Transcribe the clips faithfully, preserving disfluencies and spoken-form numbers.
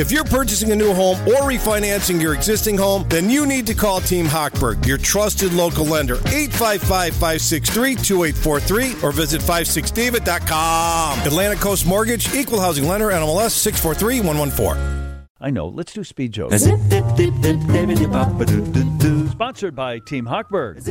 If you're purchasing a new home or refinancing your existing home, then you need to call Team Hochberg, your trusted local lender. eight five five, five six three, two eight four three or visit five six david dot com. Atlantic Coast Mortgage, Equal Housing Lender, N M L S six four three one one four. I know. Let's do speed jokes. Sponsored by Team Hochberg.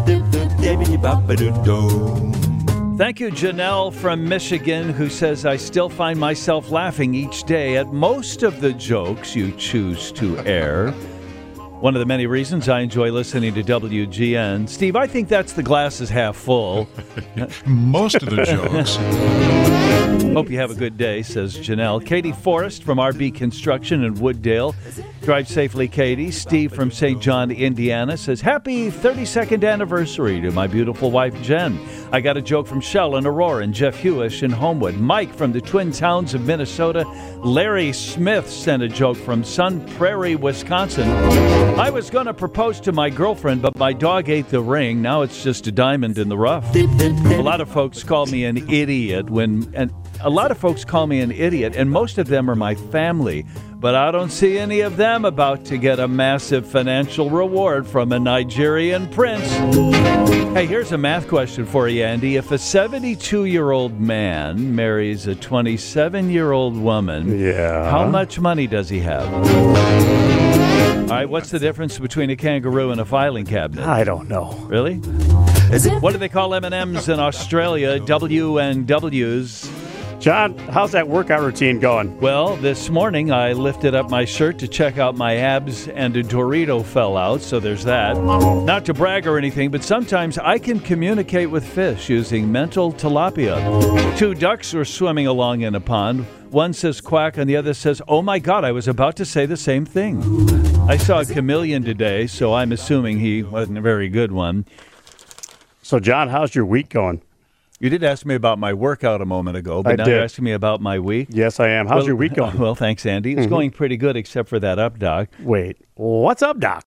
Thank you, Janelle from Michigan, who says, I still find myself laughing each day at most of the jokes you choose to air. One of the many reasons I enjoy listening to W G N. Steve, I think that's the glass is half full. Most of the jokes. Hope you have a good day, says Janelle. Katie Forrest from R B Construction in Wooddale. Drive safely, Katie. Steve from Saint John, Indiana says, happy thirty-second anniversary to my beautiful wife, Jen. I got a joke from Shell in Aurora and Jeff Hewish in Homewood. Mike from the Twin Towns of Minnesota. Larry Smith sent a joke from Sun Prairie, Wisconsin. I was going to propose to my girlfriend, but my dog ate the ring. Now it's just a diamond in the rough. A lot of folks call me an idiot when... and a lot of folks call me an idiot, and most of them are my family. But I don't see any of them about to get a massive financial reward from a Nigerian prince. Hey, here's a math question for you, Andy. If a seventy-two-year-old man marries a twenty-seven-year-old woman, yeah. how much money does he have? All right, what's the difference between a kangaroo and a filing cabinet? I don't know. Really? What do they call M and M's in Australia? W and W's. John, how's that workout routine going? Well, this morning I lifted up my shirt to check out my abs and a Dorito fell out, so there's that. Not to brag or anything, but sometimes I can communicate with fish using mental tilapia. Two ducks were swimming along in a pond. One says quack and the other says, oh my God, I was about to say the same thing. I saw a chameleon today, so I'm assuming he wasn't a very good one. So, John, how's your week going? You did ask me about my workout a moment ago, but I now did. You're asking me about my week. Yes, I am. How's well, your week going? Well, thanks, Andy. It's mm-hmm. going pretty good, except for that up, Doc. Wait, what's up, Doc?